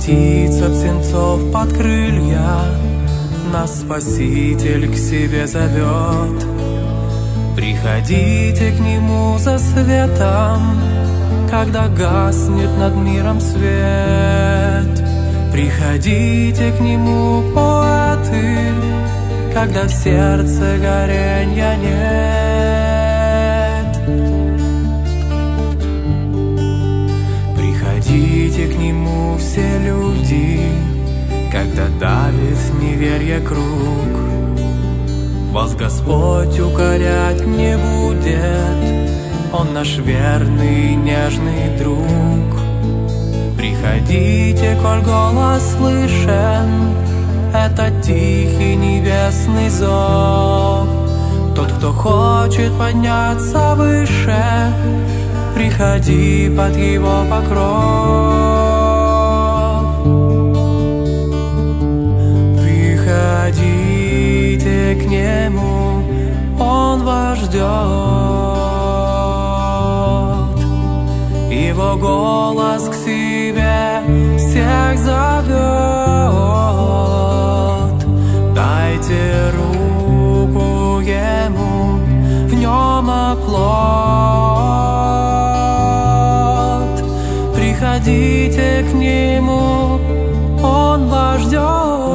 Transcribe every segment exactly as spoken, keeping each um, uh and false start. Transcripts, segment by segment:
птица птенцов под крылья, нас Спаситель к себе зовет. Приходите к Нему за светом, когда гаснет над миром свет. Приходите к Нему, поэты, когда в сердце горенья нет. Приходите к Нему, все люди, когда давит неверие круг. Вас Господь укорять не будет, Он наш верный и нежный друг. Приходите, коль голос слышен, это тихий небесный зов. Тот, кто хочет подняться выше, приходи под Его покров. Приходите к Нему, Он вас ждет. Его голос к себе всех зовет. Дайте руку Ему, в Нем оплот. Приходите к Нему, Он вас ждет.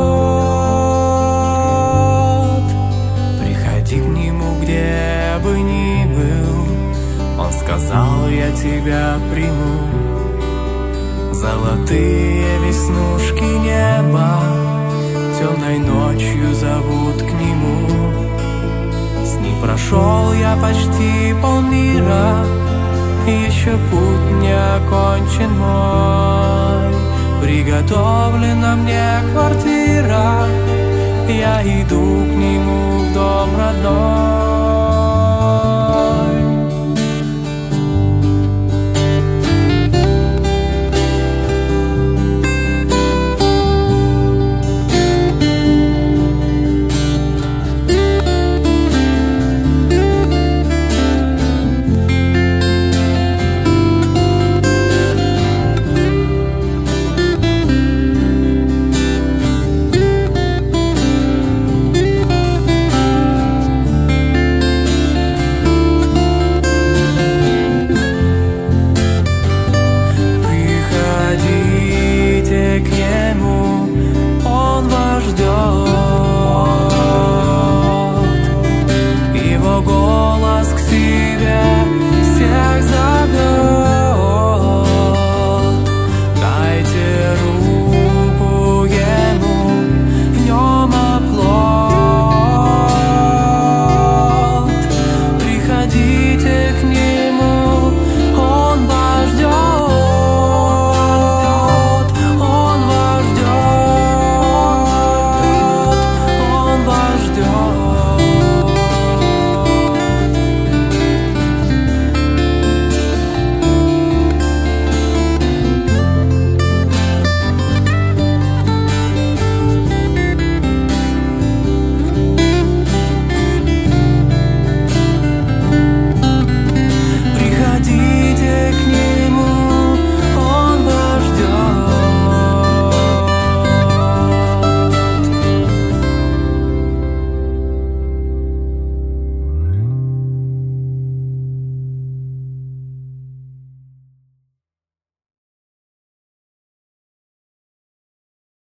Приходи к Нему, где бы ни был, Он сказал: я тебя приму. Золотые веснушки неба темной ночью зовут к Нему. С ним прошел я почти полмира, еще путь не окончен мой. Приготовлена мне квартира, я иду к Нему в дом родной.